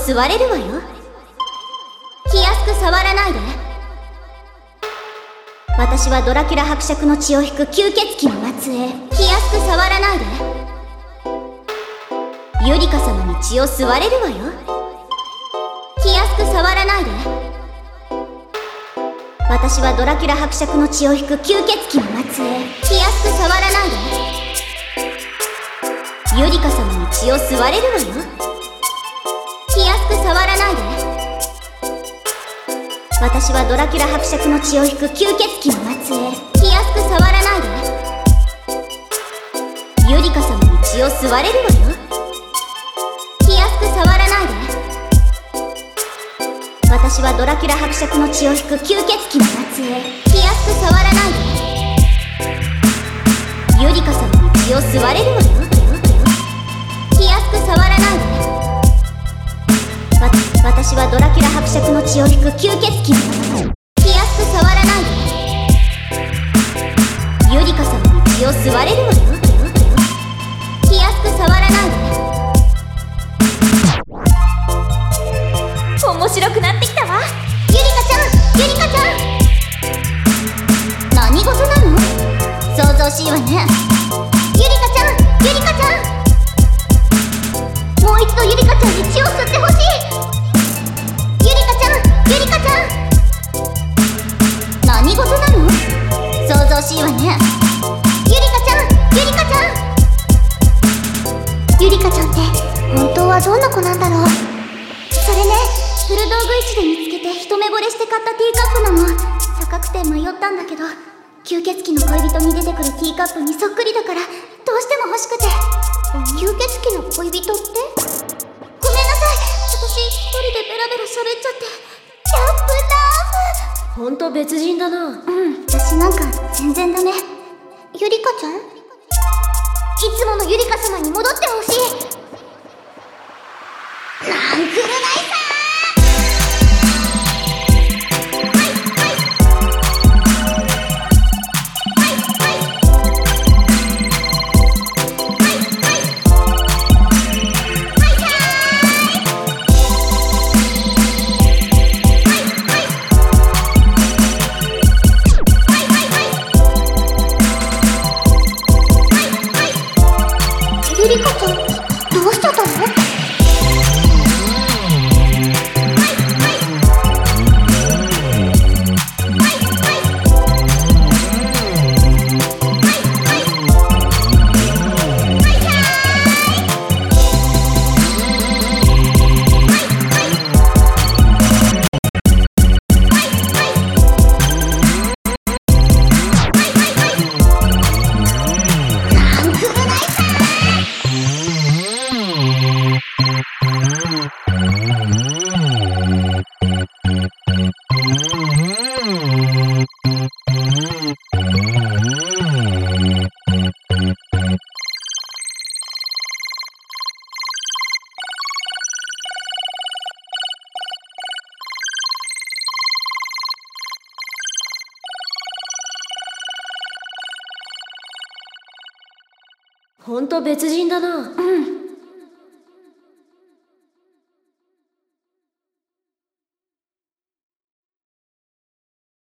吸われるわよ。気安く触らないで。私はドラキュラ伯爵の血を引く吸血鬼の末裔。気安く触らないで。ユリカ様に血を吸われるわよ。気安く触らないで。私はドラキュラ伯爵の血を引く吸血鬼の末裔。気安く触らないで。ユリカ様に血を吸われるわよ。気安く触らないで。私はドラキュラ伯爵の血を引く吸血鬼の末裔。気安く触らないで。ユリカ様に血を吸われるわよ。気安く触らないで。私はドラキュラ伯爵の血を引く吸血鬼の末裔。気安く触らないで。ユリカ様に血を吸われるわよ。気安く触らないで。私はドラキュラ伯爵の血を引く吸血鬼の末裔。気安く触らないで。ユリカ様に血を吸われるわよ。気安く触らないで。面白くなってきたわ。ユリカちゃん、ユリカちゃん、何事なの？騒々しいわね。ユリカちゃん、ユリカちゃん、もう一度ユリカちゃんに血を吸ってほしい。ユリカちゃん、ユリカちゃん、何事なの？騒々しいわね。ユリカちゃん、ユリカちゃん、ユリカちゃんって本当はどんな子なんだろう。それね、古道具市で見つけて一目惚れして買ったティーカップなの。高くて迷ったんだけど、吸血鬼の恋人に出てくるティーカップにそっくりだからどうしても欲しくて。吸血鬼の恋人って？ごめんなさい、私一人でベラベラ喋っちゃって。キャップラブ。 ほんと別人だな。 私なんか全然ダメ。ユリカちゃん？いつものユリカ様に戻ってほしい。なんくるないさユリカちゃん、どうしちゃったの？ ほんと別人だな。